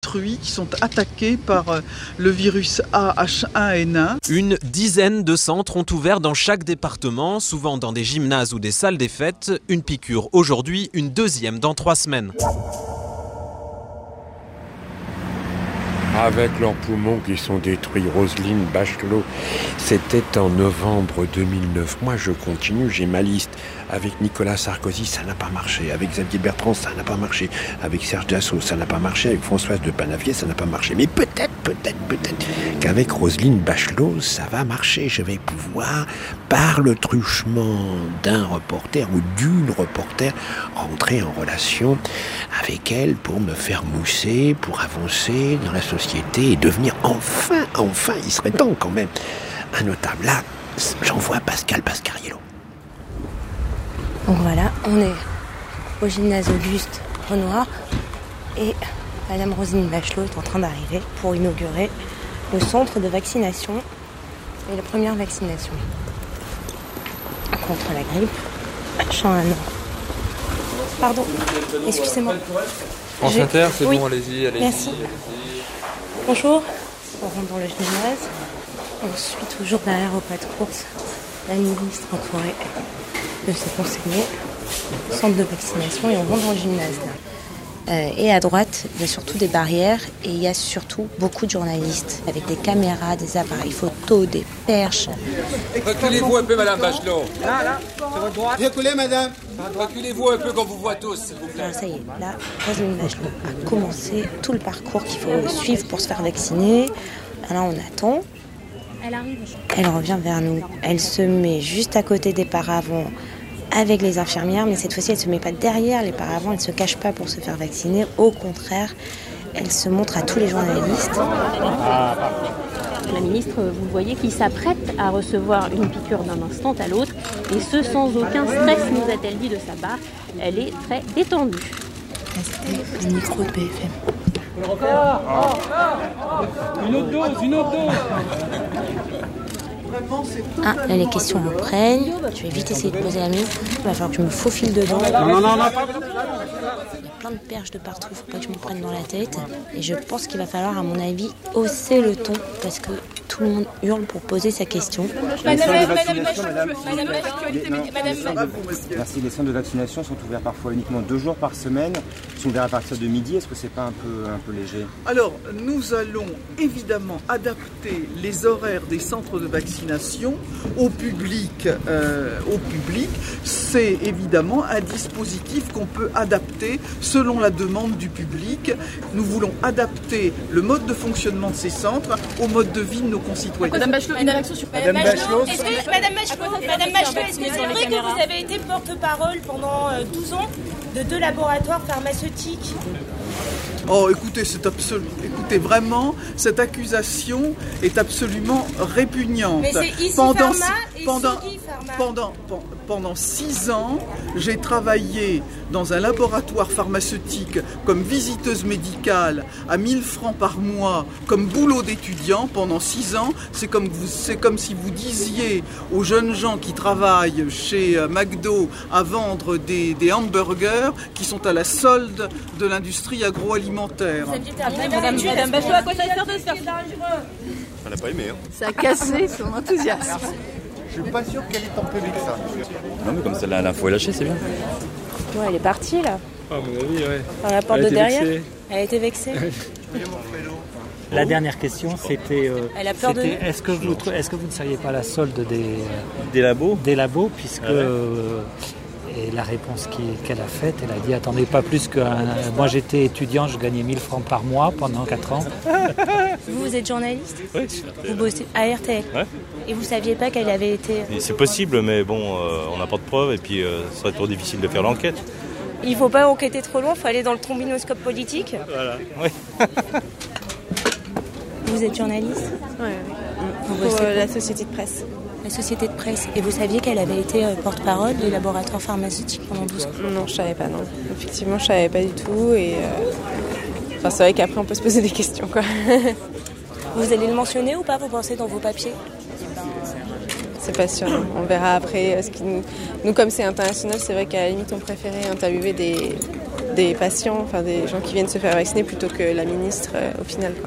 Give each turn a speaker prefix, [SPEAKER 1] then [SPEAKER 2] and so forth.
[SPEAKER 1] détruits, qui sont attaqués par le virus AH1N1.
[SPEAKER 2] Une dizaine de centres ont ouvert dans chaque département, souvent dans des gymnases ou des salles des fêtes. Une piqûre aujourd'hui, une deuxième dans 3 semaines.
[SPEAKER 3] Avec leurs poumons qui sont détruits, Roselyne Bachelot, c'était en novembre 2009. Moi, je continue, j'ai ma liste. Avec Nicolas Sarkozy, ça n'a pas marché. Avec Xavier Bertrand, ça n'a pas marché. Avec Serge Dassault, ça n'a pas marché. Avec Françoise de Panavier, ça n'a pas marché. Mais peut-être qu'avec Roselyne Bachelot, ça va marcher. Je vais pouvoir, par le truchement d'un reporter ou d'une reporter, rentrer en relation avec elle pour me faire mousser, pour avancer dans la société et devenir enfin, il serait temps quand même, un notable. Là, j'envoie Pascal Pascariello.
[SPEAKER 4] Donc voilà, on est au gymnase Auguste Renoir et Madame Roselyne Bachelot est en train d'arriver pour inaugurer le centre de vaccination et la première vaccination contre la grippe. H1N1. Pardon, excusez-moi.
[SPEAKER 5] France Inter, c'est
[SPEAKER 4] oui.
[SPEAKER 5] Bon, allez-y.
[SPEAKER 4] Merci. Bonjour, on rentre dans le gymnase. On suit toujours derrière au pas de course la ministre entourée de ses conseillers, centre de vaccination, et on rentre dans le gymnase là. Et à droite, il y a surtout des barrières et il y a surtout beaucoup de journalistes avec des caméras, des appareils photo, des perches.
[SPEAKER 5] Reculez-vous un peu, Madame Bachelot.
[SPEAKER 6] Là, sur votre droite. Reculez, Madame.
[SPEAKER 5] Reculez-vous un peu qu'on vous voit tous, s'il vous plaît.
[SPEAKER 4] Alors ça y est, là, Roselyne Bachelot a commencé tout le parcours qu'il faut suivre pour se faire vacciner. Alors on attend. Elle arrive. Elle revient vers nous. Elle se met juste à côté des paravents avec les infirmières, mais cette fois-ci, elle ne se met pas derrière les paravents, elle ne se cache pas pour se faire vacciner. Au contraire, elle se montre à tous les journalistes.
[SPEAKER 7] La ministre, vous voyez, qui s'apprête à recevoir une piqûre d'un instant à l'autre, et ce sans aucun stress, nous a-t-elle dit de sa part. Elle est très détendue.
[SPEAKER 4] C'était le micro de BFM.
[SPEAKER 6] Une autre dose.
[SPEAKER 4] Ah, là les questions me prennent. Je vais vite essayer de poser la mienne. Il va falloir que je me faufile dedans.
[SPEAKER 6] Non.
[SPEAKER 4] Il y a plein de perches de partout, faut pas que je me prenne dans la tête. Et je pense qu'il va falloir, à mon avis, hausser le ton parce que tout le monde hurle pour poser sa question.
[SPEAKER 8] Madame.
[SPEAKER 9] Merci. Les centres de vaccination sont ouverts parfois uniquement 2 jours par semaine. Ils sont ouverts à partir de midi. Est-ce que c'est pas un peu léger?
[SPEAKER 1] Alors, nous allons évidemment adapter les horaires des centres de vaccination au public. C'est évidemment un dispositif qu'on peut adapter selon la demande du public. Nous voulons adapter le mode de fonctionnement de ces centres au mode de vie de nos concitoyens.
[SPEAKER 8] Madame Bachelot, une réaction sur Madame Bachelot. Est-ce que c'est vrai que vous avez été porte-parole pendant 12 ans de 2 laboratoires pharmaceutiques?
[SPEAKER 1] Oh, écoutez, vraiment, cette accusation est absolument répugnante.
[SPEAKER 8] Mais c'est Easy Pharma et Sidi Pharma.
[SPEAKER 1] Pendant 6 ans, j'ai travaillé dans un laboratoire pharmaceutique comme visiteuse médicale à 1 000 francs par mois, comme boulot d'étudiant pendant 6 ans. C'est comme si vous disiez aux jeunes gens qui travaillent chez McDo à vendre des hamburgers qui sont à la solde de l'industrie agroalimentaire.
[SPEAKER 8] Madame Bachelot, à quoi ça sert de se faire ça?
[SPEAKER 5] Elle n'a pas aimé.
[SPEAKER 10] Ça a cassé son enthousiasme.
[SPEAKER 9] Je suis pas sûr qu'elle est en public, ça.
[SPEAKER 5] Non, mais comme celle-là, l'info est lâchée, c'est bien.
[SPEAKER 4] Ouais, elle est partie là.
[SPEAKER 5] À mon avis, ouais.
[SPEAKER 4] Par la porte de derrière. Elle a été vexée.
[SPEAKER 11] La dernière question, c'était.
[SPEAKER 4] Elle a peur de nous.
[SPEAKER 11] Est-ce que vous ne seriez pas la solde
[SPEAKER 5] Des labos?
[SPEAKER 11] Des labos, puisque. Et la réponse qu'elle a faite, elle a dit attendez pas plus que moi j'étais étudiant, je gagnais 1 000 francs par mois pendant 4 ans.
[SPEAKER 4] Vous êtes journaliste?
[SPEAKER 5] Oui, je suis RTL.
[SPEAKER 4] Vous bossez à RTL?
[SPEAKER 5] Ouais.
[SPEAKER 4] Et vous saviez pas qu'elle avait été...
[SPEAKER 5] C'est possible, mais bon, on n'a pas de preuves et puis ce serait trop difficile de faire l'enquête.
[SPEAKER 4] Il faut pas enquêter trop loin, il faut aller dans le trombinoscope politique.
[SPEAKER 5] Voilà, oui.
[SPEAKER 4] Vous êtes journaliste?
[SPEAKER 10] Ouais.
[SPEAKER 4] Vous
[SPEAKER 10] Pour
[SPEAKER 4] bossez
[SPEAKER 10] la société de presse.
[SPEAKER 4] La société de presse. Et vous saviez qu'elle avait été porte-parole du laboratoire pharmaceutique pendant 12 ans?
[SPEAKER 10] Non, je savais pas, non. Effectivement, je savais pas du tout. Et c'est vrai qu'après, on peut se poser des questions, quoi.
[SPEAKER 4] Vous allez le mentionner ou pas, vous pensez, dans vos papiers?
[SPEAKER 10] C'est pas sûr. On verra après. Nous, comme c'est international, c'est vrai qu'à la limite, on préférait interviewer des patients, enfin des gens qui viennent se faire vacciner plutôt que la ministre au final, quoi.